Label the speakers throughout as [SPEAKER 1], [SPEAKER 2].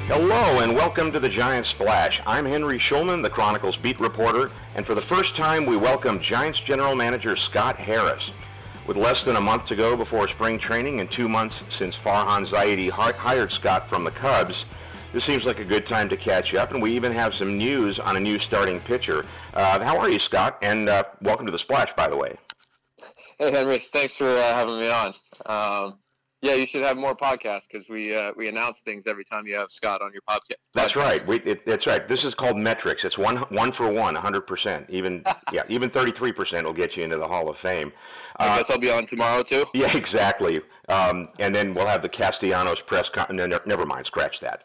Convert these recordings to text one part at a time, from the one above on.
[SPEAKER 1] Hello and welcome to the Giants Splash. I'm Henry Schulman, the Chronicles beat reporter, and for the first time we welcome Giants general manager Scott Harris. With less than a month to go before spring training and 2 months since Farhan Zaidi hired Scott from the Cubs, this seems like a good time to catch up, and we even have some news on a new starting pitcher. How are you, Scott? And welcome to the Splash, by the way.
[SPEAKER 2] Hey, Henry. Thanks for having me on. Yeah, you should have more podcasts because we announce things every time you have Scott on your podcast.
[SPEAKER 1] That's right. That's right. This is called metrics. It's one for one, 100%. Even 33% will get you into the Hall of Fame.
[SPEAKER 2] I guess I'll be on tomorrow too.
[SPEAKER 1] Yeah, exactly. And then we'll have the Castellanos press conference. Never mind. Scratch that.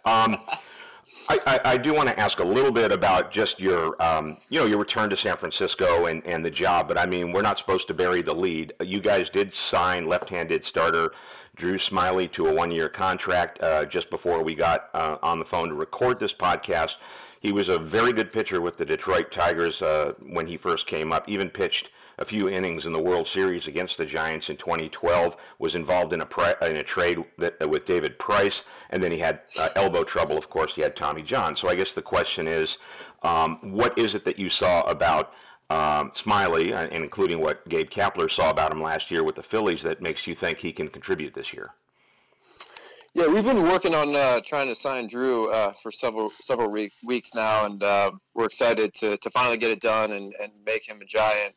[SPEAKER 1] I do want to ask a little bit about just your return to San Francisco and the job, but I mean, we're not supposed to bury the lead. You guys did sign left-handed starter Drew Smyly to a one-year contract just before we got on the phone to record this podcast. He was a very good pitcher with the Detroit Tigers when he first came up, even pitched a few innings in the World Series against the Giants in 2012, was involved in a trade with David Price, and then he had elbow trouble. Of course, he had Tommy John. So I guess the question is, what is it that you saw about Smyly, and including what Gabe Kapler saw about him last year with the Phillies, that makes you think he can contribute this year?
[SPEAKER 2] Yeah, we've been working on trying to sign Drew for several weeks now, and we're excited to finally get it done and make him a Giant.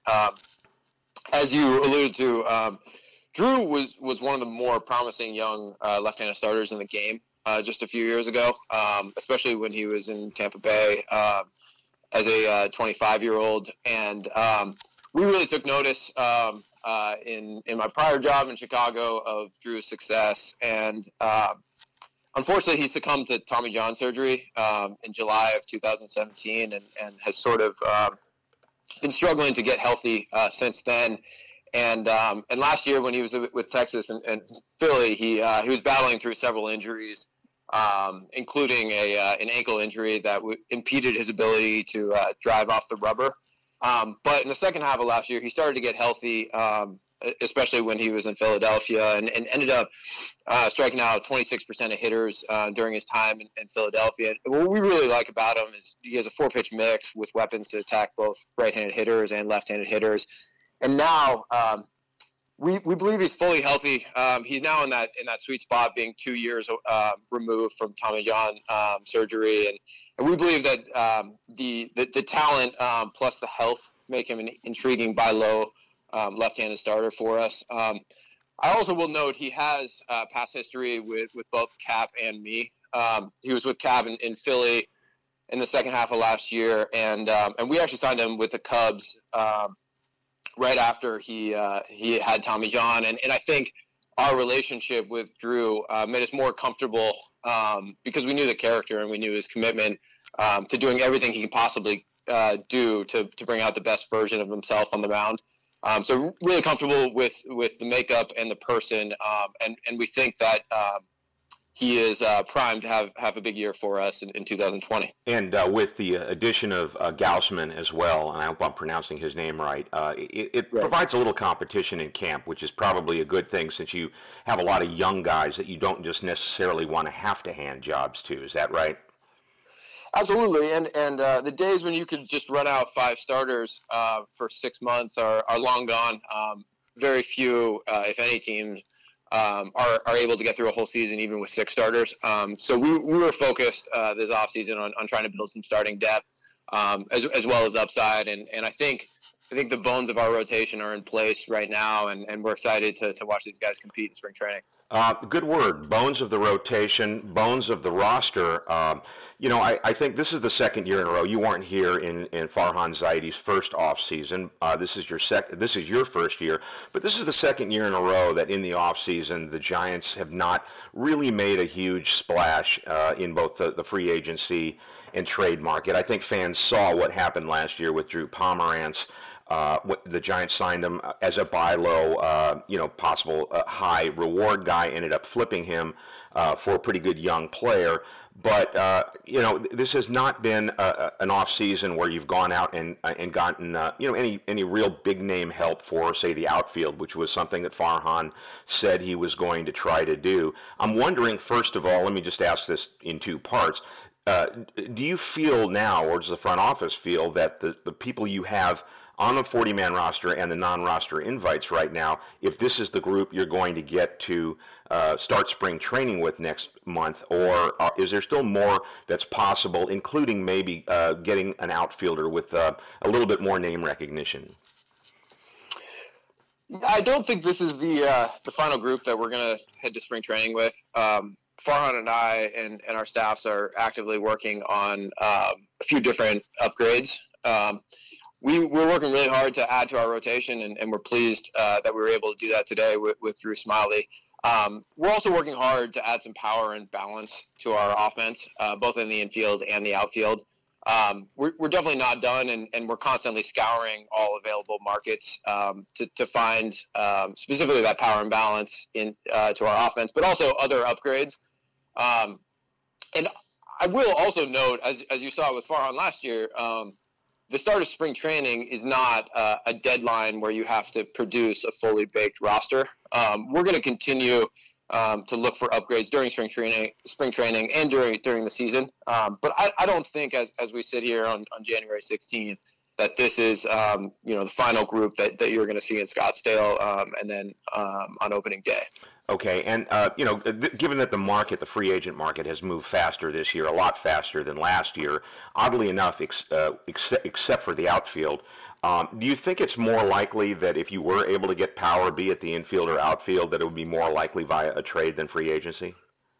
[SPEAKER 2] As you alluded to, Drew was one of the more promising young left-handed starters in the game just a few years ago, especially when he was in Tampa Bay as a 25-year-old, and we really took notice in my prior job in Chicago of Drew's success, and unfortunately he succumbed to Tommy John surgery in July of 2017 and has sort of been struggling to get healthy since then. And last year when he was with Texas and Philly, he was battling through several injuries, including an ankle injury that impeded his ability to drive off the rubber. But in the second half of last year, he started to get healthy, especially when he was in Philadelphia, and ended up striking out 26% of hitters during his time in Philadelphia. And what we really like about him is he has a four-pitch mix with weapons to attack both right-handed hitters and left-handed hitters. And now we believe he's fully healthy. He's now in that sweet spot, being 2 years removed from Tommy John surgery, and we believe that the talent plus the health make him an intriguing buy low left-handed starter for us. I also will note he has past history with both Cap and me. He was with Cap in Philly in the second half of last year, and we actually signed him with the Cubs right after he had Tommy John, and I think our relationship with Drew made us more comfortable because we knew the character and we knew his commitment to doing everything he can possibly do to bring out the best version of himself on the mound. So really comfortable with the makeup and the person, and we think that he is primed to have a big year for us in 2020.
[SPEAKER 1] And with the addition of Gausman as well, and I hope I'm pronouncing his name right, it right. Provides a little competition in camp, which is probably a good thing since you have a lot of young guys that you don't just necessarily want to have to hand jobs to. Is that right?
[SPEAKER 2] Absolutely, and the days when you could just run out 5 starters for 6 months are long gone. Very few, if any, teams are able to get through a whole season even with 6 starters. So we were focused this offseason on trying to build some starting depth as well as upside, and I think the bones of our rotation are in place right now, and we're excited to watch these guys compete in spring training.
[SPEAKER 1] Good word, bones of the rotation, bones of the roster. I think this is the second year in a row. You weren't here in Farhan Zaidi's first off season. This is your first year, but this is the second year in a row that in the off season the Giants have not really made a huge splash in both the free agency and trade market. I think fans saw what happened last year with Drew Pomerantz. The Giants signed him as a buy low, possible high reward guy. Ended up flipping him for a pretty good young player. But this has not been an off season where you've gone out and gotten any real big name help for, say, the outfield, which was something that Farhan said he was going to try to do. I'm wondering, first of all, let me just ask this in two parts. Do you feel now, or does the front office feel, that the people you have on the 40-man roster and the non-roster invites right now, if this is the group you're going to get to start spring training with next month, or is there still more that's possible, including maybe getting an outfielder with a little bit more name recognition?
[SPEAKER 2] I don't think this is the final group that we're going to head to spring training with. Farhan and I and our staffs are actively working on a few different upgrades. We're working really hard to add to our rotation, and we're pleased that we were able to do that today with Drew Smyly. We're also working hard to add some power and balance to our offense, both in the infield and the outfield. We're definitely not done, and we're constantly scouring all available markets to find specifically that power and balance to our offense, but also other upgrades. And I will also note, as you saw with Farhan last year, the start of spring training is not a deadline where you have to produce a fully baked roster. We're going to continue to look for upgrades during spring training and during the season. But I don't think as we sit here on January 16th that this is the final group that you're going to see in Scottsdale and then on opening day.
[SPEAKER 1] Okay, and given that the free agent market has moved faster this year, a lot faster than last year, oddly enough, except for the outfield, do you think it's more likely that if you were able to get power, be it the infield or outfield, that it would be more likely via a trade than free agency?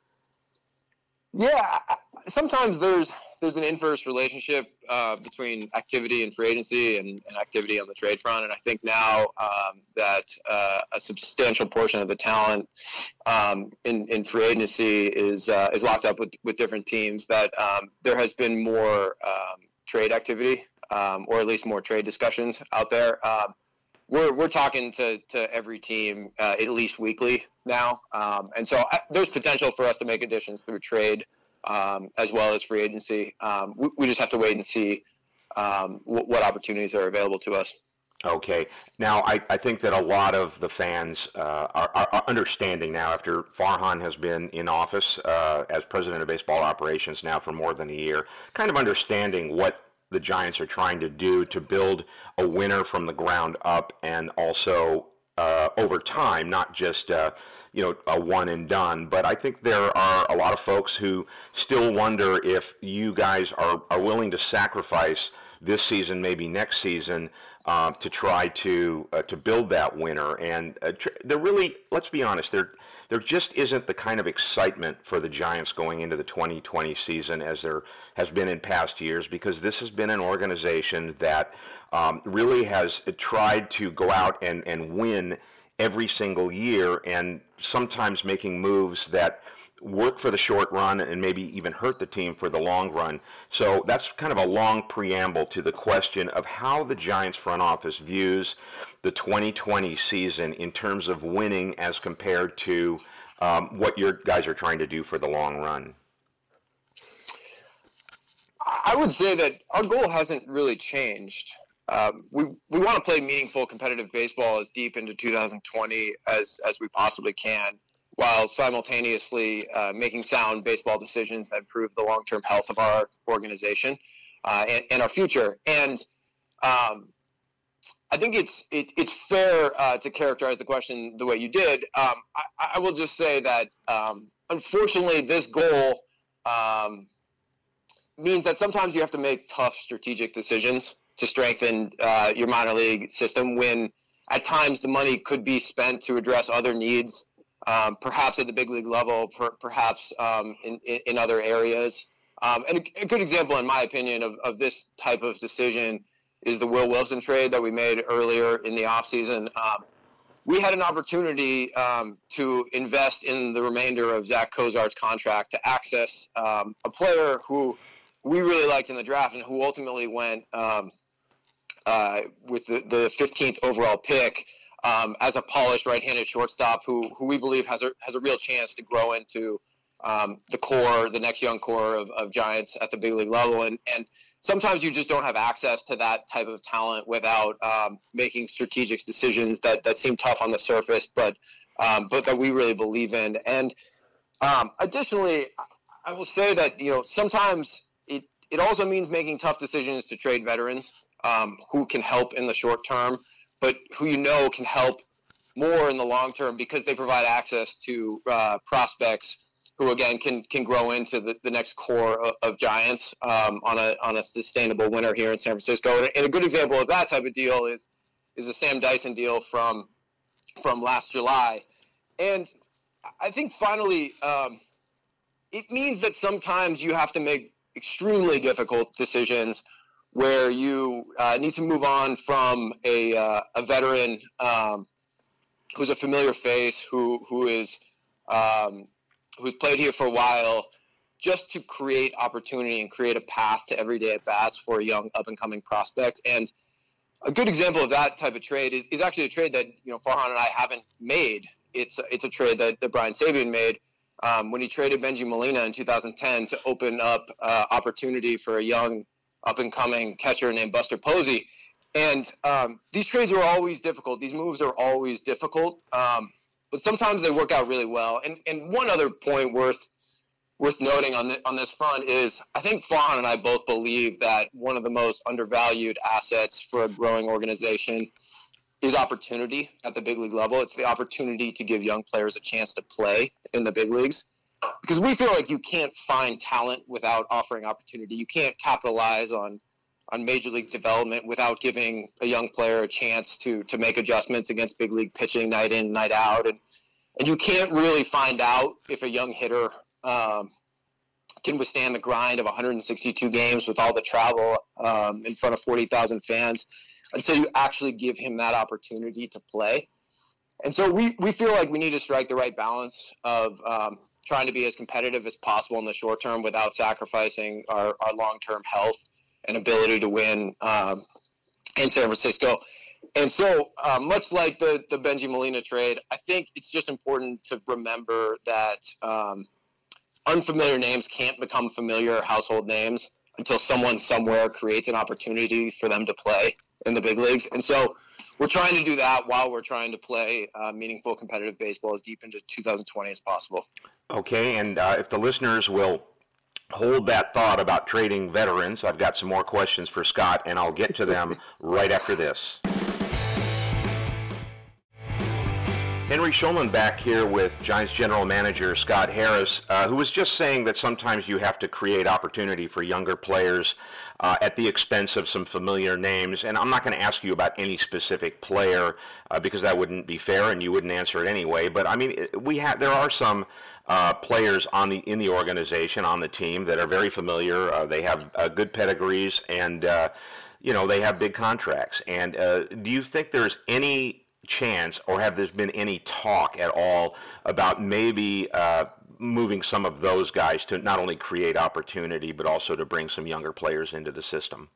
[SPEAKER 2] Yeah, sometimes there's an inverse relationship between activity and free agency and activity on the trade front. And I think now that a substantial portion of the talent in free agency is locked up with different teams, that there has been more trade activity or at least more trade discussions out there. We're talking to every team at least weekly now. And so there's potential for us to make additions through trade as well as free agency. We just have to wait and see what opportunities are available to us.
[SPEAKER 1] Okay. Now, I think that a lot of the fans are understanding now, after Farhan has been in office as president of baseball operations now for more than a year, kind of understanding what the Giants are trying to do to build a winner from the ground up, and also over time, not just a one and done. But I think there are a lot of folks who still wonder if you guys are willing to sacrifice this season, maybe next season, to try to build that winner. And there really, let's be honest, there just isn't the kind of excitement for the Giants going into the 2020 season as there has been in past years, because this has been an organization that really has tried to go out and win every single year, and sometimes making moves that work for the short run and maybe even hurt the team for the long run. So that's kind of a long preamble to the question of how the Giants front office views the 2020 season in terms of winning as compared to what your guys are trying to do for the long run.
[SPEAKER 2] I would say that our goal hasn't really changed. We want to play meaningful competitive baseball as deep into 2020 as we possibly can, while simultaneously making sound baseball decisions that improve the long-term health of our organization and our future. And I think it's fair to characterize the question the way you did. I will just say that unfortunately this goal means that sometimes you have to make tough strategic decisions to strengthen your minor league system, when at times the money could be spent to address other needs, perhaps at the big league level, perhaps in other areas. And a good example, in my opinion, of this type of decision is the Will Wilson trade that we made earlier in the offseason. We had an opportunity to invest in the remainder of Zach Cozart's contract to access a player who we really liked in the draft and who ultimately went with the 15th overall pick as a polished right-handed shortstop who we believe has a real chance to grow into the next young core of Giants at the big league level. And sometimes you just don't have access to that type of talent without making strategic decisions that seem tough on the surface, but that we really believe in. And additionally, I will say that, sometimes it also means making tough decisions to trade veterans who can help in the short term, but who can help more in the long term because they provide access to prospects who, again, can grow into the next core of Giants on a sustainable winner here in San Francisco. And a good example of that type of deal is the Sam Dyson deal from last July. And I think finally it means that sometimes you have to make extremely difficult decisions where you need to move on from a veteran who's a familiar face, who's played here for a while, just to create opportunity and create a path to everyday at-bats for a young up-and-coming prospect. And a good example of that type of trade is actually a trade that Farhan and I haven't made. It's a trade that Brian Sabean made when he traded Benji Molina in 2010 to open up opportunity for a young up-and-coming catcher named Buster Posey. And these trades are always difficult. These moves are always difficult, but sometimes they work out really well. And one other point worth noting on this front is I think Farhan and I both believe that one of the most undervalued assets for a growing organization is opportunity at the big league level. It's the opportunity to give young players a chance to play in the big leagues. Because we feel like you can't find talent without offering opportunity. You can't capitalize on major league development without giving a young player a chance to make adjustments against big league pitching night in, night out. And you can't really find out if a young hitter can withstand the grind of 162 games with all the travel in front of 40,000 fans until you actually give him that opportunity to play. And so we feel like we need to strike the right balance of trying to be as competitive as possible in the short term without sacrificing our long-term health and ability to win in San Francisco. And so much like the Benji Molina trade, I think it's just important to remember that unfamiliar names can't become familiar household names until someone somewhere creates an opportunity for them to play in the big leagues. And so we're trying to do that while we're trying to play meaningful competitive baseball as deep into 2020 as possible.
[SPEAKER 1] Okay, and if the listeners will hold that thought about trading veterans, I've got some more questions for Scott, and I'll get to them right after this. Henry Schulman back here with Giants General Manager Scott Harris, who was just saying that sometimes you have to create opportunity for younger players at the expense of some familiar names. And I'm not going to ask you about any specific player because that wouldn't be fair, and you wouldn't answer it anyway. But I mean, there are some players in the organization, on the team, that are very familiar. They have good pedigrees, and they have big contracts. And do you think there's any chance, or have there been any talk at all about maybe moving some of those guys to not only create opportunity but also to bring some younger players into the system?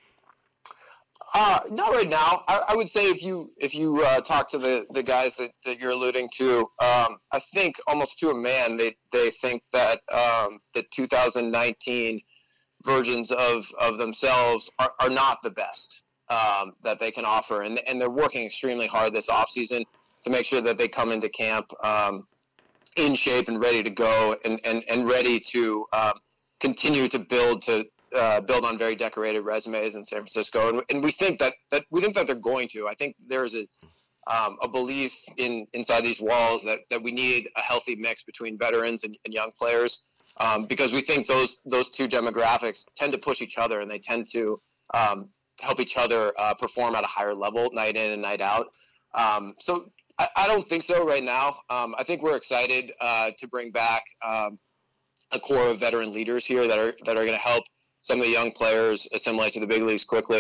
[SPEAKER 2] Not right now. I would say if you talk to the guys that you're alluding to, I think almost to a man they think that the 2019 versions of themselves are not the best that they can offer, and they're working extremely hard this offseason to make sure that they come into camp in shape and ready to go and ready to continue to build on very decorated resumes in San Francisco, and we think that they're going to. I think there's a belief inside these walls that we need a healthy mix between veterans and young players, because we think those two demographics tend to push each other, and they tend to help each other perform at a higher level night in and night out. So I don't think so right now. I think we're excited to bring back a core of veteran leaders here that are going to help some of the young players assimilate to the big leagues quickly.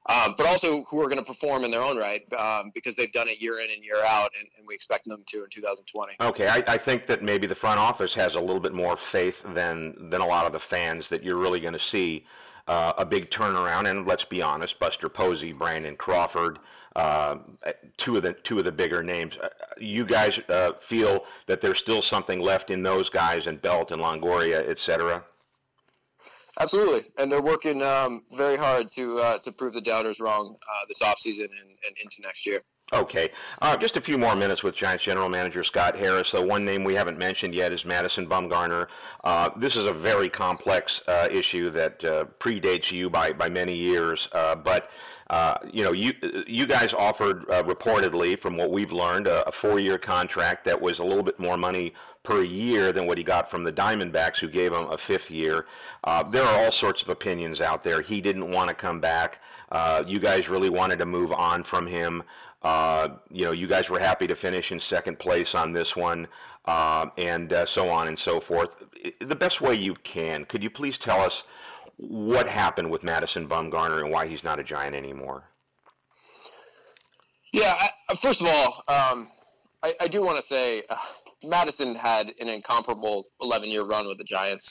[SPEAKER 2] but also who are going to perform in their own right because they've done it year in and year out, and we expect them to in 2020.
[SPEAKER 1] Okay, I think that maybe the front office has a little bit more faith than a lot of the fans that you're really going to see a big turnaround. And let's be honest, Buster Posey, Brandon Crawford, two of the bigger names. You guys feel that there's still something left in those guys, and Belt and Longoria, et cetera?
[SPEAKER 2] Absolutely, and they're working very hard to prove the doubters wrong this offseason and into next year.
[SPEAKER 1] Okay. Just a few more minutes with Giants General Manager Scott Harris. One name we haven't mentioned yet is Madison Bumgarner. This is a very complex issue that predates you by many years, but you guys offered reportedly, from what we've learned, a 4-year contract that was a little bit more money per year than what he got from the Diamondbacks, who gave him a 5th year. There are all sorts of opinions out there. He didn't want to come back. You guys really wanted to move on from him. You guys were happy to finish in 2nd place on this one, and so on and so forth. The best way you can, could you please tell us what happened with Madison Bumgarner and why he's not a Giant anymore?
[SPEAKER 2] Yeah, first of all, I do want to say Madison had an incomparable 11-year run with the Giants.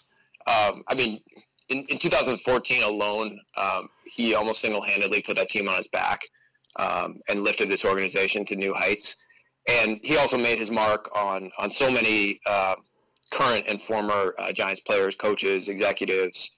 [SPEAKER 2] In 2014 alone, he almost single-handedly put that team on his back and lifted this organization to new heights. And he also made his mark on so many current and former Giants players, coaches, executives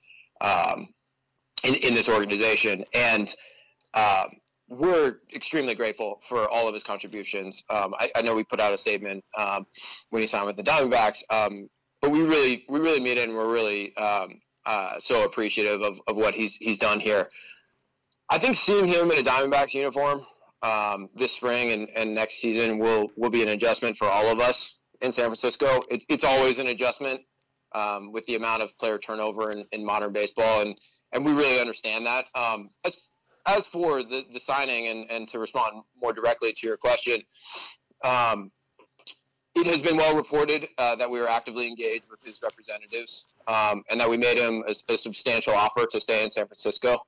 [SPEAKER 2] in this organization. And we're extremely grateful for all of his contributions. I know we put out a statement when he signed with the Diamondbacks, but we really mean it, and we're really so appreciative of what he's done here. I think seeing him in a Diamondbacks uniform this spring and next season will be an adjustment for all of us in San Francisco. It's always an adjustment with the amount of player turnover in modern baseball, and we really understand that. As for the signing, and to respond more directly to your question, it has been well reported that we were actively engaged with his representatives, and that we made him a substantial offer to stay in San Francisco.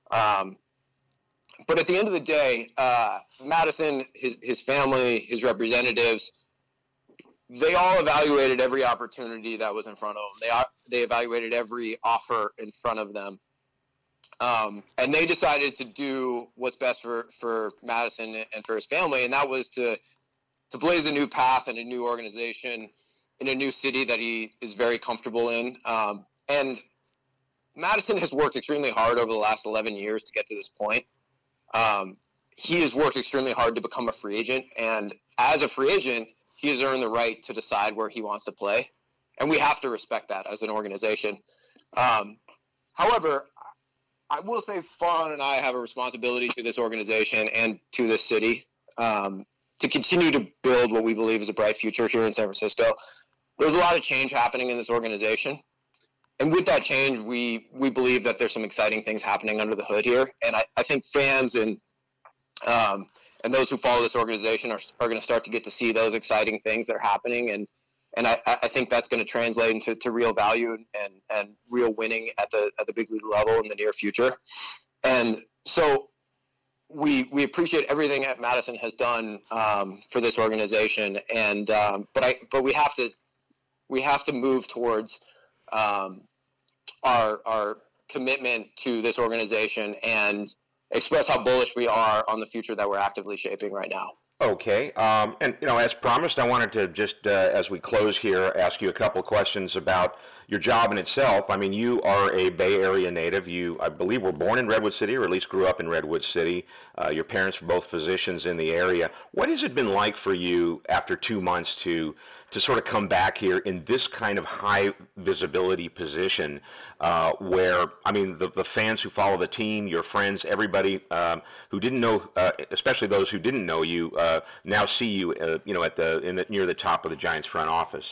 [SPEAKER 2] But at the end of the day, Madison, his family, his representatives, they all evaluated every opportunity that was in front of them. They evaluated every offer in front of them. And they decided to do what's best for Madison and for his family, and that was to blaze a new path and a new organization in a new city that he is very comfortable in. And Madison has worked extremely hard over the last 11 years to get to this point. He has worked extremely hard to become a free agent, and as a free agent, he has earned the right to decide where he wants to play, and we have to respect that as an organization. However, I will say Fawn and I have a responsibility to this organization and to this city to continue to build what we believe is a bright future here in San Francisco. There's a lot of change happening in this organization, and with that change, we believe that there's some exciting things happening under the hood here. And I think fans and those who follow this organization are going to start to get to see those exciting things that are happening. And I think that's going to translate into real value and real winning at the big league level in the near future. And so we appreciate everything that Madison has done for this organization. And but we have to move towards our commitment to this organization and express how bullish we are on the future that we're actively shaping right now.
[SPEAKER 1] Okay, and as promised, I wanted to just, as we close here, ask you a couple questions about your job in itself. I mean, you are a Bay Area native. You, I believe, were born in Redwood City, or at least grew up in Redwood City. Your parents were both physicians in the area. What has it been like for you after 2 months to sort of come back here in this kind of high visibility position where, I mean, the fans who follow the team, your friends, everybody who didn't know, especially those who didn't know you, now see you, near the top of the Giants front office?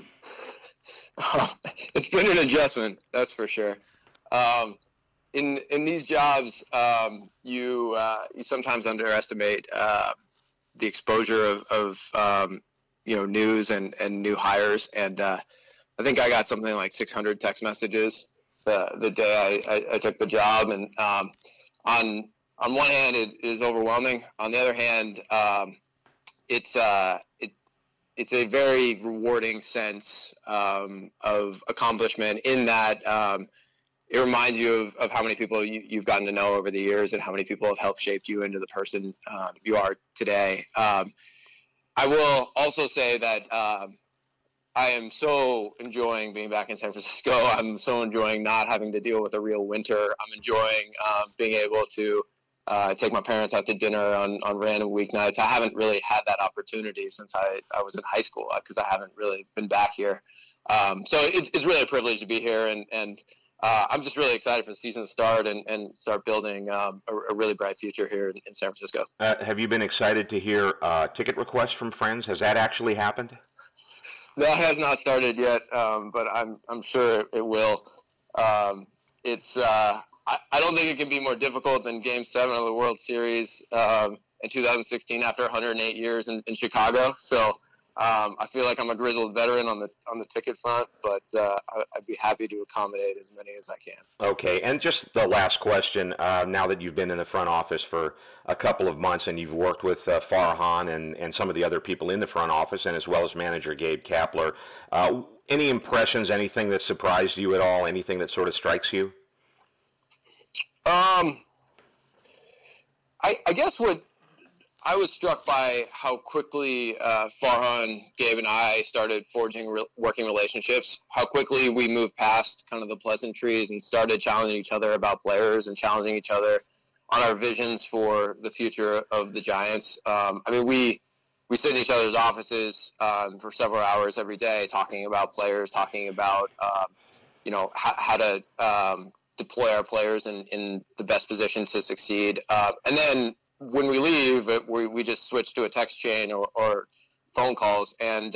[SPEAKER 2] It's been an adjustment, that's for sure. In these jobs, you sometimes underestimate the exposure of news and new hires, and I think I got something like 600 text messages the day I took the job, and on on one hand, it is overwhelming. On the other hand, it's a very rewarding sense of accomplishment in that it reminds you of how many people you've gotten to know over the years and how many people have helped shape you into the person you are today. I will also say that I am so enjoying being back in San Francisco. I'm so enjoying not having to deal with a real winter. I'm enjoying being able to take my parents out to dinner on random weeknights. I haven't really had that opportunity since I was in high school because I haven't really been back here. So it's really a privilege to be here, and I'm just really excited for the season to start and start building a really bright future here in San Francisco.
[SPEAKER 1] Have you been excited to hear ticket requests from friends? Has that actually happened?
[SPEAKER 2] That has not started yet, but I'm sure it will. I don't think it can be more difficult than Game 7 of the World Series in 2016 after 108 years in Chicago. So I feel like I'm a grizzled veteran on the ticket front, but I'd be happy to accommodate as many as I can.
[SPEAKER 1] Okay, and just the last question, now that you've been in the front office for a couple of months and you've worked with Farhan and some of the other people in the front office, and as well as manager Gabe Kapler, any impressions, anything that surprised you at all, anything that sort of strikes you?
[SPEAKER 2] I guess what I was struck by how quickly Farhan, Gabe, and I started forging working relationships, how quickly we moved past kind of the pleasantries and started challenging each other about players and challenging each other on our visions for the future of the Giants. I mean, we sit in each other's offices for several hours every day talking about players, talking about, how to deploy our players in the best position to succeed. And then when we leave, we just switch to a text chain or phone calls. And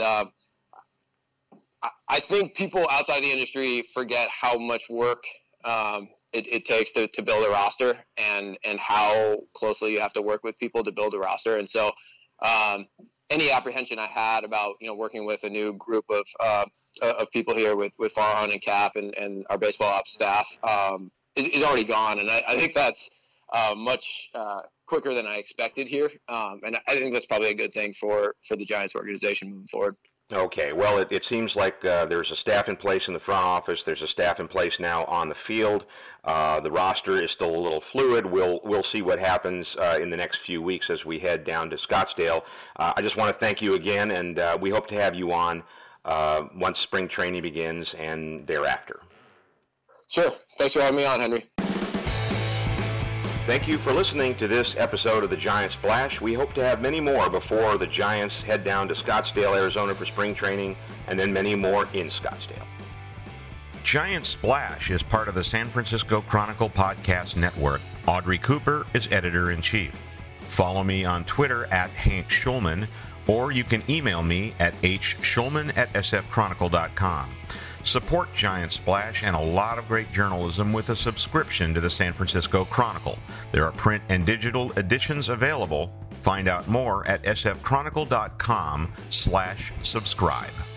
[SPEAKER 2] I think people outside the industry forget how much work it takes to build a roster and how closely you have to work with people to build a roster. And so any apprehension I had about, working with a new group of people here with Farhan and Cap and our baseball ops staff is already gone. And I think that's much quicker than I expected here. And I think that's probably a good thing for the Giants organization moving forward.
[SPEAKER 1] Okay, well, it seems like there's a staff in place in the front office. There's a staff in place now on the field. The roster is still a little fluid. We'll see what happens in the next few weeks as we head down to Scottsdale. I just want to thank you again, and we hope to have you on once spring training begins and thereafter.
[SPEAKER 2] Sure. Thanks for having me on, Henry.
[SPEAKER 1] Thank you for listening to this episode of the Giants Splash. We hope to have many more before the Giants head down to Scottsdale, Arizona for spring training, and then many more in Scottsdale.
[SPEAKER 3] Giants Splash is part of the San Francisco Chronicle Podcast Network. Audrey Cooper is editor-in-chief. Follow me on Twitter at Hank Schulman, or you can email me at hschulman@sfchronicle.com. Support Giant Splash and a lot of great journalism with a subscription to the San Francisco Chronicle. There are print and digital editions available. Find out more at sfchronicle.com/subscribe.